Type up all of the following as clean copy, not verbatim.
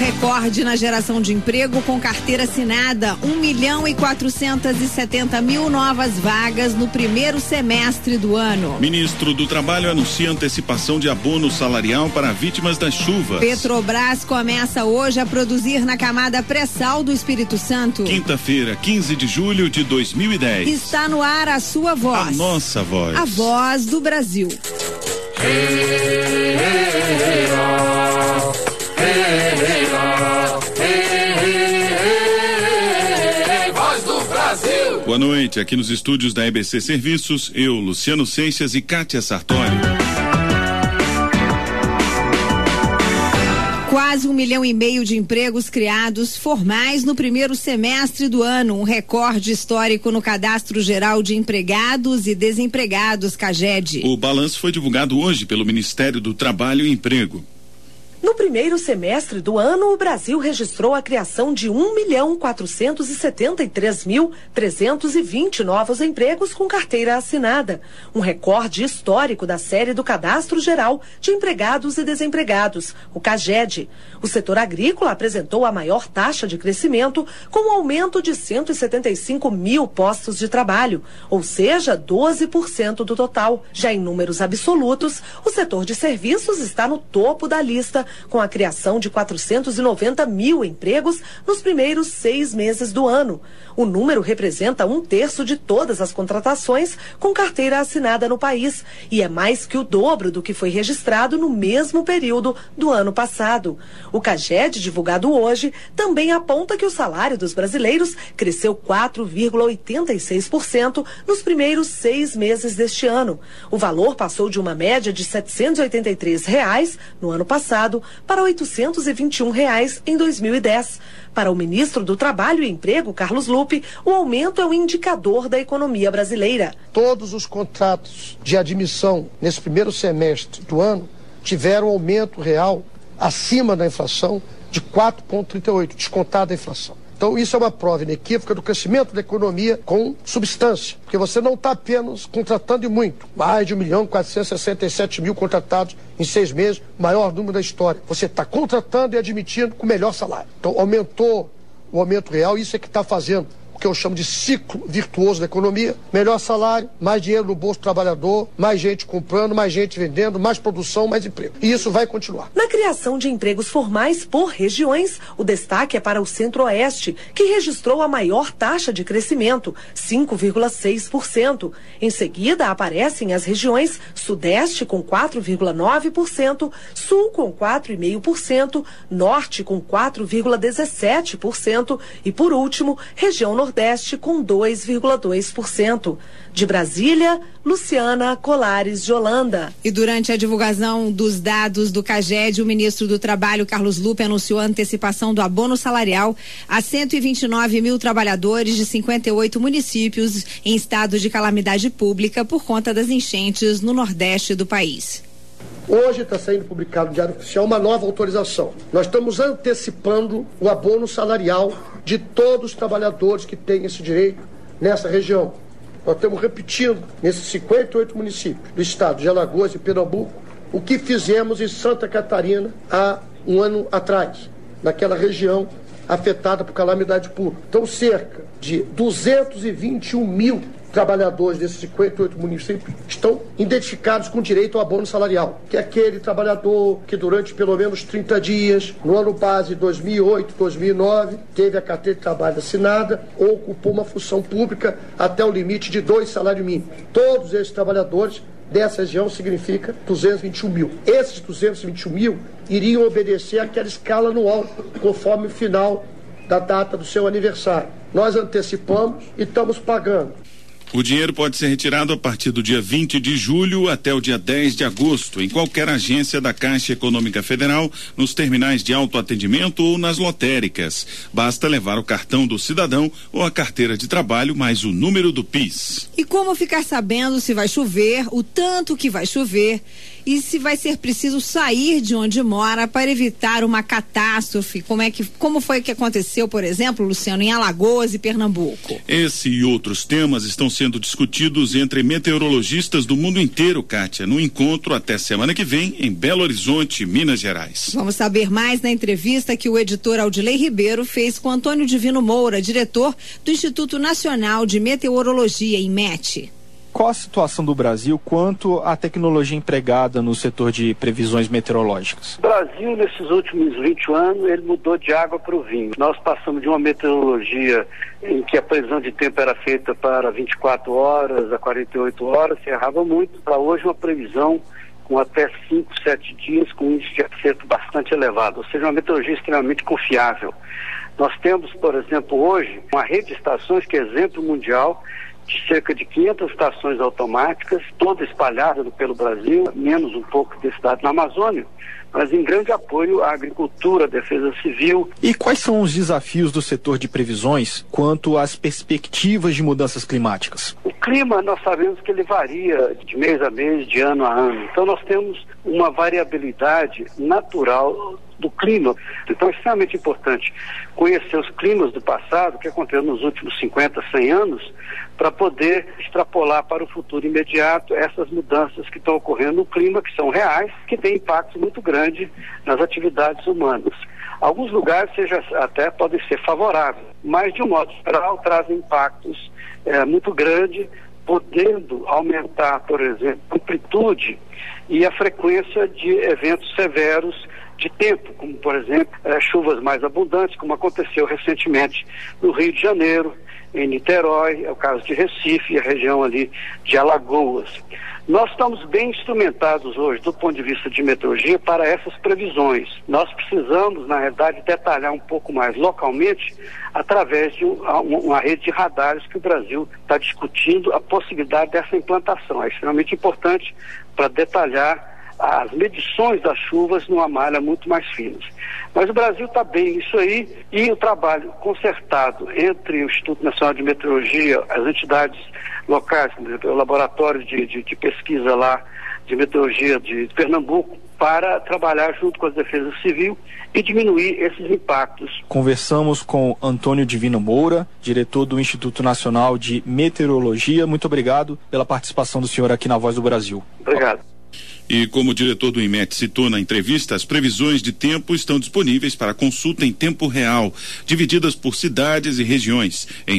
recorde na geração de emprego com carteira assinada, 1.470.000 novas vagas no primeiro semestre do ano. Ministro do Trabalho anuncia antecipação de abono salarial para vítimas das chuvas. Petrobras começa hoje a produzir na camada pré-sal do Espírito Santo. Quinta-feira, 15 de julho de 2010. Está no ar a sua voz. A nossa voz. A voz do Brasil. Voz do Brasil. Boa noite, aqui nos estúdios da EBC Serviços, eu, Luciano Seixas e Kátia Sartori. Quase 1,5 milhão de empregos criados formais no primeiro semestre do ano, um recorde histórico no Cadastro Geral de Empregados e Desempregados, CAGED. O balanço foi divulgado hoje pelo Ministério do Trabalho e Emprego. No primeiro semestre do ano, o Brasil registrou a criação de 1.473.320 novos empregos com carteira assinada, um recorde histórico da série do Cadastro Geral de Empregados e Desempregados, o CAGED. O setor agrícola apresentou a maior taxa de crescimento, com um aumento de 175 mil postos de trabalho, ou seja, 12% do total. Já em números absolutos, o setor de serviços está no topo da lista, com a criação de 490 mil empregos nos primeiros 6 meses do ano. O número representa 1/3 de todas as contratações com carteira assinada no país e é mais que o dobro do que foi registrado no mesmo período do ano passado. O CAGED, divulgado hoje, também aponta que o salário dos brasileiros cresceu 4,86% nos primeiros 6 meses deste ano. O valor passou de uma média de R$ 783 no ano passado para R$ 821 em 2010. Para o ministro do Trabalho e Emprego, Carlos Lupe, o aumento é um indicador da economia brasileira. Todos os contratos de admissão nesse primeiro semestre do ano tiveram aumento real acima da inflação de 4,38, descontada a inflação. Então isso é uma prova inequívoca do crescimento da economia com substância, porque você não está apenas contratando e muito, mais de 1.467.000 contratados em 6 meses, maior número da história. Você está contratando e admitindo com melhor salário. Então aumentou o aumento real, isso é que está fazendo o que eu chamo de ciclo virtuoso da economia: melhor salário, mais dinheiro no bolso do trabalhador, mais gente comprando, mais gente vendendo, mais produção, mais emprego. E isso vai continuar. Na criação de empregos formais por regiões, o destaque é para o Centro-Oeste, que registrou a maior taxa de crescimento, 5,6%. Em seguida, aparecem as regiões Sudeste com 4,9%, Sul com 4,5%, Norte com 4,17% e, por último, região Nordeste com 2,2%. De Brasília, Luciana Colares de Holanda. E durante a divulgação dos dados do CAGED, o ministro do Trabalho, Carlos Lupe, anunciou a antecipação do abono salarial a 129 mil trabalhadores de 58 municípios em estado de calamidade pública por conta das enchentes no Nordeste do país. Hoje está saindo publicado no Diário Oficial uma nova autorização. Nós estamos antecipando o abono salarial de todos os trabalhadores que têm esse direito nessa região. Nós estamos repetindo nesses 58 municípios do estado de Alagoas e Pernambuco o que fizemos em Santa Catarina há um ano atrás, naquela região afetada por calamidade pública. Então, cerca de 221 mil trabalhadores desses 58 municípios estão identificados com direito ao abono salarial, que é aquele trabalhador que durante pelo menos 30 dias, no ano base 2008, 2009, teve a carteira de trabalho assinada ou ocupou uma função pública até o limite de 2 salários mínimos. Todos esses trabalhadores dessa região significa 221 mil. Esses 221 mil iriam obedecer àquela escala anual, conforme o final da data do seu aniversário. Nós antecipamos e estamos pagando. O dinheiro pode ser retirado a partir do dia 20 de julho até o dia 10 de agosto, em qualquer agência da Caixa Econômica Federal, nos terminais de autoatendimento ou nas lotéricas. Basta levar o cartão do cidadão ou a carteira de trabalho mais o número do PIS. E como ficar sabendo se vai chover, o tanto que vai chover e se vai ser preciso sair de onde mora para evitar uma catástrofe, como foi que aconteceu, por exemplo, Luciano, em Alagoas e Pernambuco. Esse e outros temas estão sendo discutidos entre meteorologistas do mundo inteiro, Kátia, no encontro até semana que vem em Belo Horizonte, Minas Gerais. Vamos saber mais na entrevista que o editor Aldilei Ribeiro fez com Antônio Divino Moura, diretor do Instituto Nacional de Meteorologia, INMET. Qual a situação do Brasil quanto à tecnologia empregada no setor de previsões meteorológicas? O Brasil, nesses últimos 20 anos, ele mudou de água para o vinho. Nós passamos de uma meteorologia em que a previsão de tempo era feita para 24 horas a 48 horas, se errava muito, para hoje uma previsão com até 5, 7 dias, com um índice de acerto bastante elevado, ou seja, uma meteorologia extremamente confiável. Nós temos, por exemplo, hoje, uma rede de estações que é exemplo mundial, de cerca de 500 estações automáticas, toda espalhada pelo Brasil, menos um pouco de cidade na Amazônia, mas em grande apoio à agricultura, à defesa civil. E quais são os desafios do setor de previsões quanto às perspectivas de mudanças climáticas? O clima, nós sabemos que ele varia de mês a mês, de ano a ano. Então nós temos uma variabilidade natural do clima. Então é extremamente importante conhecer os climas do passado, que aconteceu nos últimos 50, 100 anos, para poder extrapolar para o futuro imediato essas mudanças que estão ocorrendo no clima, que são reais, que têm impacto muito grande nas atividades humanas. Alguns lugares até podem ser favoráveis, mas de um modo geral trazem impactos muito grandes, podendo aumentar, por exemplo, a amplitude e a frequência de eventos severos de tempo, como por exemplo chuvas mais abundantes, como aconteceu recentemente no Rio de Janeiro, em Niterói, é o caso de Recife e a região ali de Alagoas. Nós estamos bem instrumentados hoje do ponto de vista de meteorologia para essas previsões. Nós precisamos, na realidade, detalhar um pouco mais localmente através de uma rede de radares que o Brasil está discutindo a possibilidade dessa implantação. É extremamente importante para detalhar as medições das chuvas numa malha muito mais fina. Mas o Brasil está bem nisso aí, e o trabalho concertado entre o Instituto Nacional de Meteorologia, as entidades locais, como o laboratório de pesquisa lá de meteorologia de Pernambuco, para trabalhar junto com a Defesa Civil e diminuir esses impactos. Conversamos com Antônio Divino Moura, diretor do Instituto Nacional de Meteorologia. Muito obrigado pela participação do senhor aqui na Voz do Brasil. Obrigado. E como o diretor do INMET citou na entrevista, as previsões de tempo estão disponíveis para consulta em tempo real, divididas por cidades e regiões, em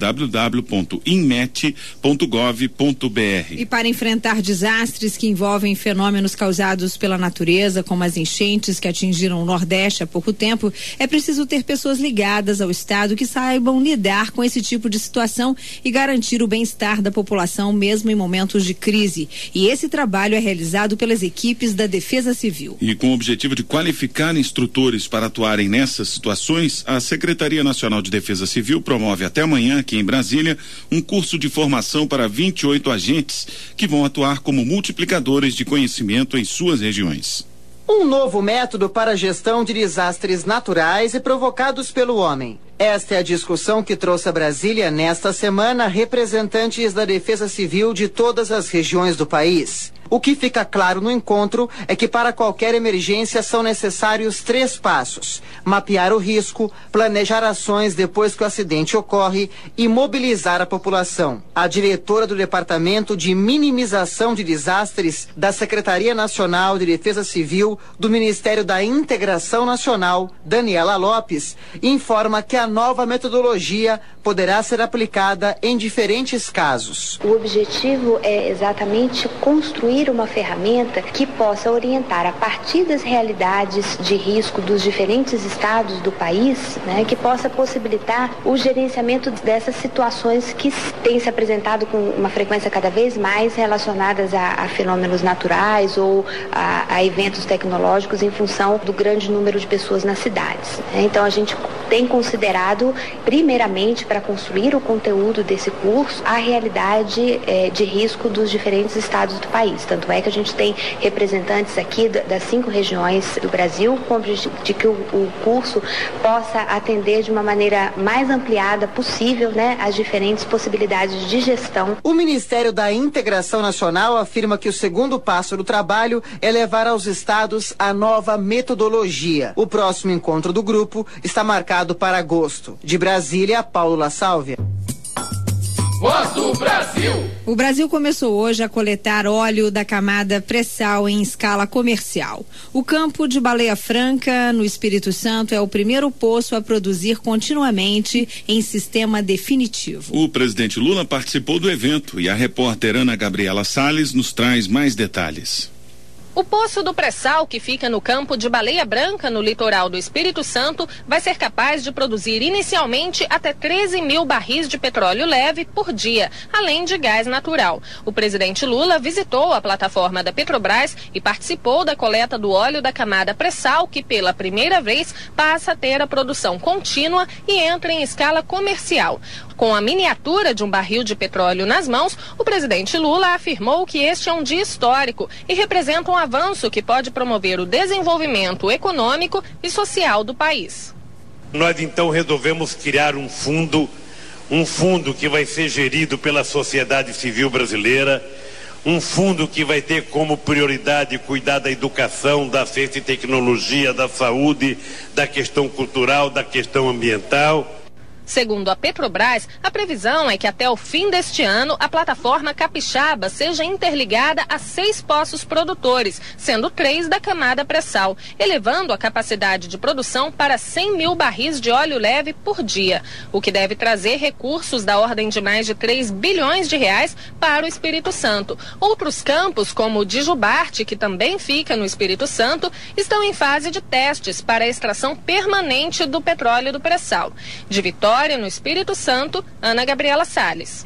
www.inmet.gov.br. E para enfrentar desastres que envolvem fenômenos causados pela natureza, como as enchentes que atingiram o Nordeste há pouco tempo, é preciso ter pessoas ligadas ao Estado que saibam lidar com esse tipo de situação e garantir o bem-estar da população, mesmo em momentos de crise. E esse trabalho é realizado pelas equipes da Defesa Civil. E com o objetivo de qualificar instrutores para atuarem nessas situações, a Secretaria Nacional de Defesa Civil promove até amanhã, aqui em Brasília, um curso de formação para 28 agentes que vão atuar como multiplicadores de conhecimento em suas regiões. Um novo método para a gestão de desastres naturais e provocados pelo homem. Esta é a discussão que trouxe a Brasília nesta semana representantes da Defesa Civil de todas as regiões do país. O que fica claro no encontro é que para qualquer emergência são necessários 3 passos: mapear o risco, planejar ações depois que o acidente ocorre e mobilizar a população. A diretora do Departamento de Minimização de Desastres da Secretaria Nacional de Defesa Civil do Ministério da Integração Nacional, Daniela Lopes, informa que a nova metodologia poderá ser aplicada em diferentes casos. O objetivo é exatamente construir uma ferramenta que possa orientar a partir das realidades de risco dos diferentes estados do país, que possa possibilitar o gerenciamento dessas situações que têm se apresentado com uma frequência cada vez mais relacionadas a fenômenos naturais ou a eventos tecnológicos em função do grande número de pessoas nas cidades. Então a gente tem considerado, primeiramente, para construir o conteúdo desse curso, a realidade de risco dos diferentes estados do país. Tanto é que a gente tem representantes aqui das 5 regiões do Brasil, com o objetivo de que o curso possa atender de uma maneira mais ampliada possível, né, as diferentes possibilidades de gestão. O Ministério da Integração Nacional afirma que o segundo passo do trabalho é levar aos estados a nova metodologia. O próximo encontro do grupo está marcado para agosto. De Brasília, Paulo La Sálvia. Voz do Brasil. O Brasil começou hoje a coletar óleo da camada pré-sal em escala comercial. O campo de Baleia Franca, no Espírito Santo, é o primeiro poço a produzir continuamente em sistema definitivo. O presidente Lula participou do evento e a repórter Ana Gabriela Salles nos traz mais detalhes. O poço do pré-sal, que fica no campo de Baleia Branca, no litoral do Espírito Santo, vai ser capaz de produzir inicialmente até 13 mil barris de petróleo leve por dia, além de gás natural. O presidente Lula visitou a plataforma da Petrobras e participou da coleta do óleo da camada pré-sal, que pela primeira vez passa a ter a produção contínua e entra em escala comercial. Com a miniatura de um barril de petróleo nas mãos, o presidente Lula afirmou que este é um dia histórico e representa um avanço que pode promover o desenvolvimento econômico e social do país. Nós então resolvemos criar um fundo que vai ser gerido pela sociedade civil brasileira, um fundo que vai ter como prioridade cuidar da educação, da ciência e tecnologia, da saúde, da questão cultural, da questão ambiental. Segundo a Petrobras, a previsão é que até o fim deste ano a plataforma capixaba seja interligada a 6 poços produtores, sendo 3 da camada pré-sal, elevando a capacidade de produção para 100 mil barris de óleo leve por dia, o que deve trazer recursos da ordem de mais de 3 bilhões de reais para o Espírito Santo. Outros campos, como o de Jubarte, que também fica no Espírito Santo, estão em fase de testes para a extração permanente do petróleo do pré-sal. De Vitória, no Espírito Santo, Ana Gabriela Salles.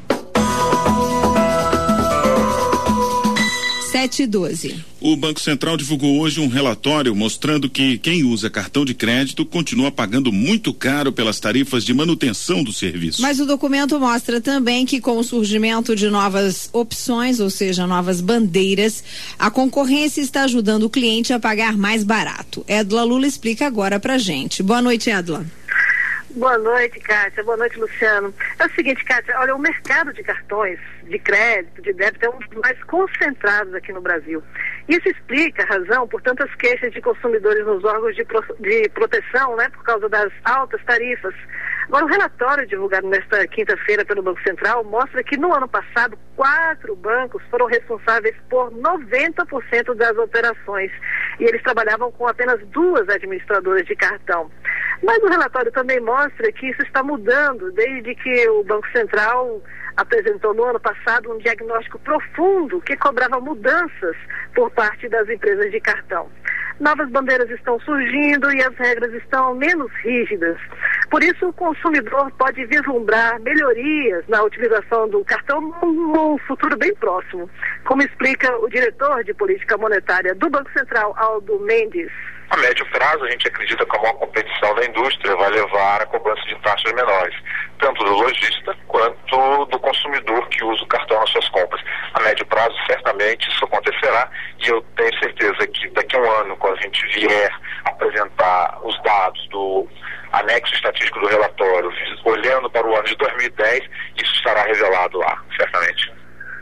7h12. O Banco Central divulgou hoje um relatório mostrando que quem usa cartão de crédito continua pagando muito caro pelas tarifas de manutenção do serviço. Mas o documento mostra também que com o surgimento de novas opções, ou seja, novas bandeiras, a concorrência está ajudando o cliente a pagar mais barato. Edla Lula explica agora pra gente. Boa noite, Edla. Boa noite, Kátia. Boa noite, Luciano. É o seguinte, Kátia, olha, o mercado de cartões, de crédito, de débito é um dos mais concentrados aqui no Brasil. Isso explica a razão por tantas queixas de consumidores nos órgãos de proteção, né, por causa das altas tarifas. Agora, o relatório divulgado nesta quinta-feira pelo Banco Central mostra que no ano passado 4 bancos foram responsáveis por 90% das operações e eles trabalhavam com apenas 2 administradoras de cartão. Mas o relatório também mostra que isso está mudando desde que o Banco Central apresentou no ano passado um diagnóstico profundo que cobrava mudanças por parte das empresas de cartão. Novas bandeiras estão surgindo e as regras estão menos rígidas. Por isso, o consumidor pode vislumbrar melhorias na utilização do cartão num futuro bem próximo, como explica o diretor de política monetária do Banco Central, Aldo Mendes. A médio prazo, a gente acredita que a maior competição da indústria vai levar a cobrança de taxas menores, tanto do lojista quanto do consumidor que usa o cartão nas suas compras. A médio prazo, certamente, isso acontecerá e eu tenho certeza que daqui a um ano, quando a gente vier apresentar os dados do anexo estatístico do relatório, olhando para o ano de 2010, isso estará revelado lá, certamente.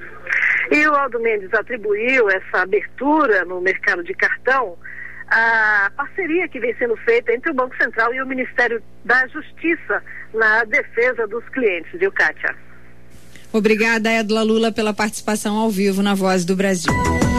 E o Aldo Mendes atribuiu essa abertura no mercado de cartão a parceria que vem sendo feita entre o Banco Central e o Ministério da Justiça na defesa dos clientes, viu, Kátia? Obrigada, Edla Lula, pela participação ao vivo na Voz do Brasil.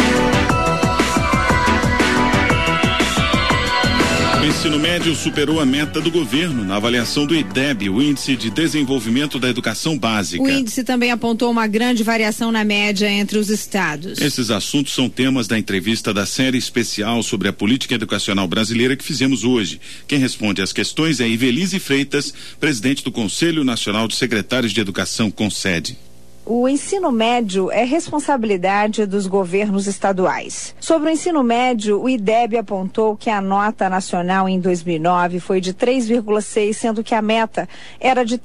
O ensino médio superou a meta do governo na avaliação do IDEB, o Índice de Desenvolvimento da Educação Básica. O índice também apontou uma grande variação na média entre os estados. Esses assuntos são temas da entrevista da série especial sobre a política educacional brasileira que fizemos hoje. Quem responde às questões é Ivelise Freitas, presidente do Conselho Nacional de Secretários de Educação, CONSED. O o ensino médio é responsabilidade dos governos estaduais. Sobre o ensino médio, o IDEB apontou que a nota nacional em 2009 foi de 3,6, sendo que a meta era de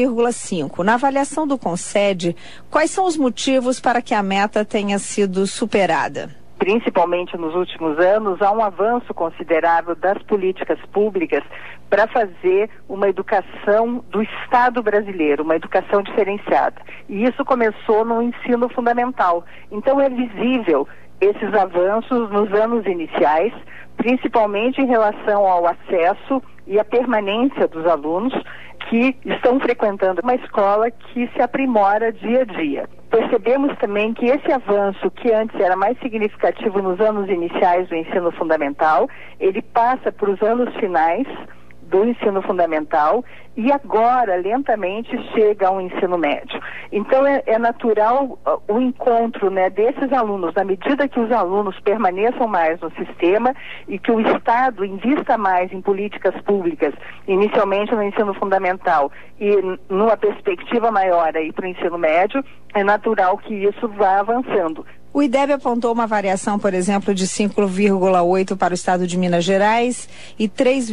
3,5. Na avaliação do CONSED, quais são os motivos para que a meta tenha sido superada? Principalmente nos últimos anos, há um avanço considerável das políticas públicas para fazer uma educação do Estado brasileiro, uma educação diferenciada. E isso começou no ensino fundamental. Então é visível esses avanços nos anos iniciais, principalmente em relação ao acesso e à permanência dos alunos que estão frequentando uma escola que se aprimora dia a dia. Percebemos também que esse avanço, que antes era mais significativo nos anos iniciais do ensino fundamental, ele passa para os anos finais do ensino fundamental e agora, lentamente, chega ao ensino médio. Então, é natural o encontro, né, desses alunos, na medida que os alunos permaneçam mais no sistema e que o Estado invista mais em políticas públicas, inicialmente no ensino fundamental e numa perspectiva maior aí para o ensino médio, é natural que isso vá avançando. O IDEB apontou uma variação, por exemplo, de 5,8 para o estado de Minas Gerais e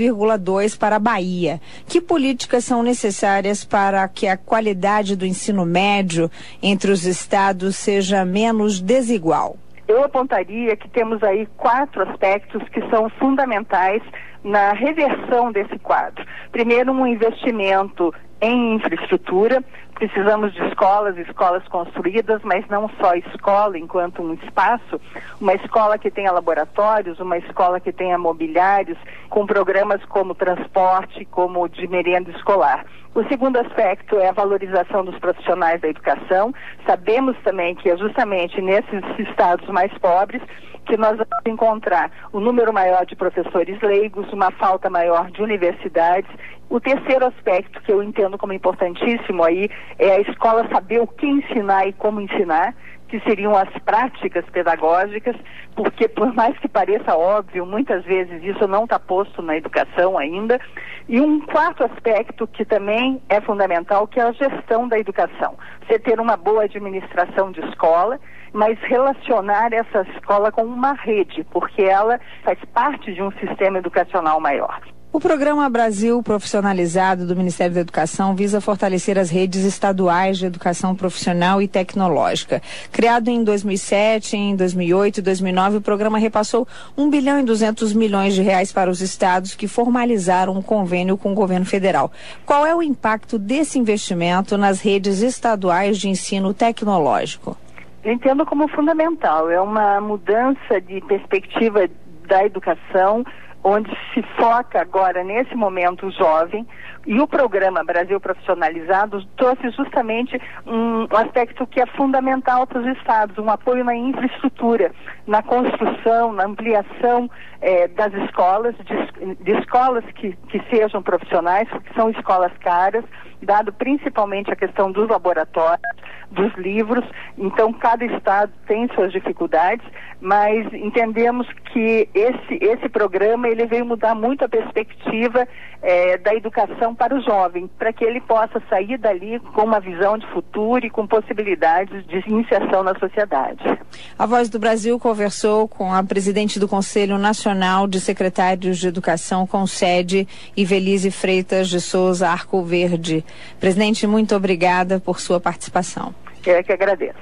3,2 para a Bahia. Que políticas são necessárias para que a qualidade do ensino médio entre os estados seja menos desigual? Eu apontaria que temos aí 4 aspectos que são fundamentais na reversão desse quadro. Primeiro, um investimento em infraestrutura. Precisamos de escolas construídas, mas não só escola enquanto um espaço, uma escola que tenha laboratórios, uma escola que tenha mobiliários, com programas como transporte, como de merenda escolar. O segundo aspecto é a valorização dos profissionais da educação. Sabemos também que é justamente nesses estados mais pobres que nós vamos encontrar um número maior de professores leigos, uma falta maior de universidades. O terceiro aspecto que eu entendo como importantíssimo aí é a escola saber o que ensinar e como ensinar, que seriam as práticas pedagógicas, porque por mais que pareça óbvio, muitas vezes isso não está posto na educação ainda. E um quarto aspecto que também é fundamental, que é a gestão da educação. Você ter uma boa administração de escola, mas relacionar essa escola com uma rede, porque ela faz parte de um sistema educacional maior. O programa Brasil Profissionalizado do Ministério da Educação visa fortalecer as redes estaduais de educação profissional e tecnológica. Criado em 2007, em 2008 e 2009, o programa repassou 1 bilhão e 200 milhões de reais para os estados que formalizaram um convênio com o governo federal. Qual é o impacto desse investimento nas redes estaduais de ensino tecnológico? Eu entendo como fundamental. É uma mudança de perspectiva da educação, onde se foca agora, nesse momento, o jovem, e o programa Brasil Profissionalizado trouxe justamente um aspecto que é fundamental para os estados, um apoio na infraestrutura, na construção, na ampliação das escolas, de escolas que sejam profissionais, porque são escolas caras, dado principalmente a questão dos laboratórios, dos livros. Então cada estado tem suas dificuldades, mas entendemos que esse programa ele veio mudar muito a perspectiva da educação para o jovem, para que ele possa sair dali com uma visão de futuro e com possibilidades de inserção na sociedade. A Voz do Brasil conversou com a presidente do Conselho Nacional de Secretários de Educação, CONSED, Ivelise Freitas de Souza Arcoverde. Presidente, muito obrigada por sua participação. Eu é que agradeço.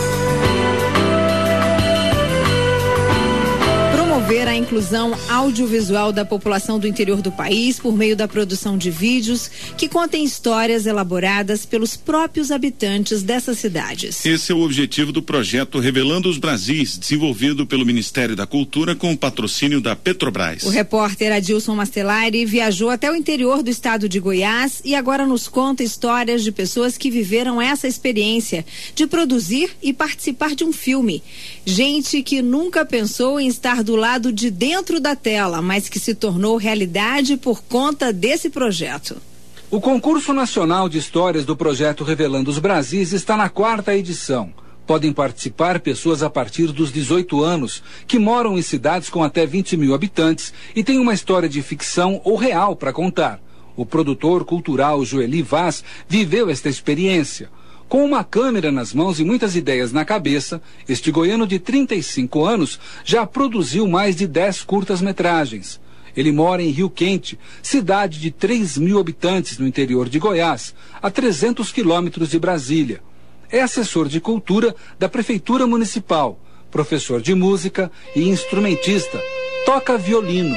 Promover a inclusão audiovisual da população do interior do país por meio da produção de vídeos que contem histórias elaboradas pelos próprios habitantes dessas cidades. Esse é o objetivo do projeto Revelando os Brasis, desenvolvido pelo Ministério da Cultura com o patrocínio da Petrobras. O repórter Adilson Mastelari viajou até o interior do estado de Goiás e agora nos conta histórias de pessoas que viveram essa experiência de produzir e participar de um filme. Gente que nunca pensou em estar do lado de dentro da tela, mas que se tornou realidade por conta desse projeto. O Concurso Nacional de Histórias do projeto Revelando os Brasis está na 4ª edição. Podem participar pessoas a partir dos 18 anos, que moram em cidades com até 20 mil habitantes e têm uma história de ficção ou real para contar. O produtor cultural Joeli Vaz viveu esta experiência. Com uma câmera nas mãos e muitas ideias na cabeça, este goiano de 35 anos já produziu mais de 10 curtas-metragens. Ele mora em Rio Quente, cidade de 3.000 habitantes no interior de Goiás, a 300 quilômetros de Brasília. É assessor de cultura da Prefeitura Municipal, professor de música e instrumentista. Toca violino.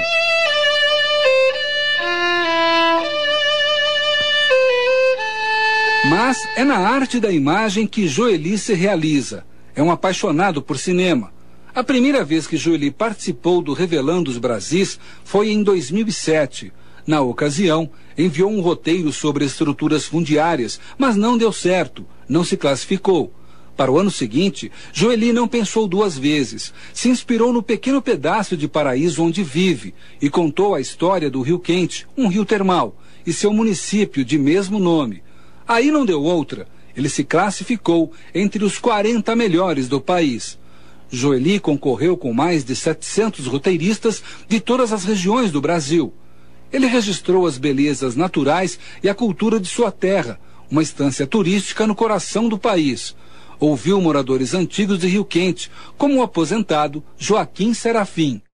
Mas é na arte da imagem que Joely se realiza. É um apaixonado por cinema. A primeira vez que Joely participou do Revelando os Brasis foi em 2007. Na ocasião, enviou um roteiro sobre estruturas fundiárias, mas não deu certo, não se classificou. Para o ano seguinte, Joely não pensou duas vezes. Se inspirou no pequeno pedaço de paraíso onde vive e contou a história do Rio Quente, um rio termal, e seu município de mesmo nome. Aí não deu outra. Ele se classificou entre os 40 melhores do país. Joely concorreu com mais de 700 roteiristas de todas as regiões do Brasil. Ele registrou as belezas naturais e a cultura de sua terra, uma estância turística no coração do país. Ouviu moradores antigos de Rio Quente, como o aposentado Joaquim Serafim.